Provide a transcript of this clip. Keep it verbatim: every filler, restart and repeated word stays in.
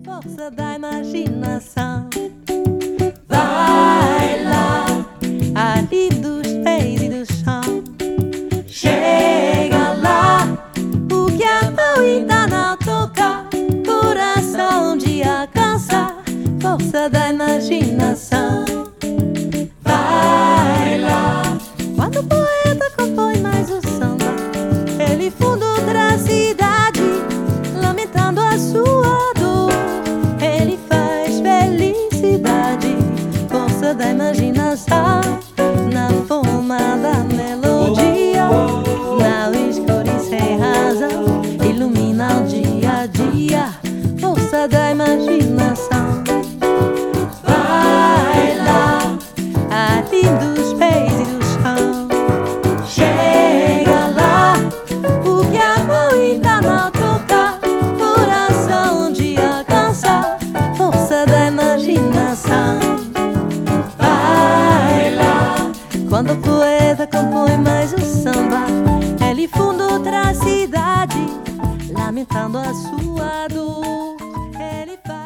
força da imaginação. Vai lá, ali dos pés e do chão. Chega lá, o que a mão ainda não toca, coração de alcançar, força da imaginação. Vai lá, quando o poeta compõe mais o samba, ele funda outra cidade, lamentando a sua dor. Ele faz felicidade, força da imaginação, na forma da melodia, na escura e sem razão, ilumina o dia a dia, força da imaginação. Vai lá, ali dos pés e do chão. Chega lá, o que a mão ainda não toca, coração de alcançar, força da imaginação. Vai lá, quando o poeta compõe mais o samba, ele funda outra cidade, lamentando a sua dor. Ele faz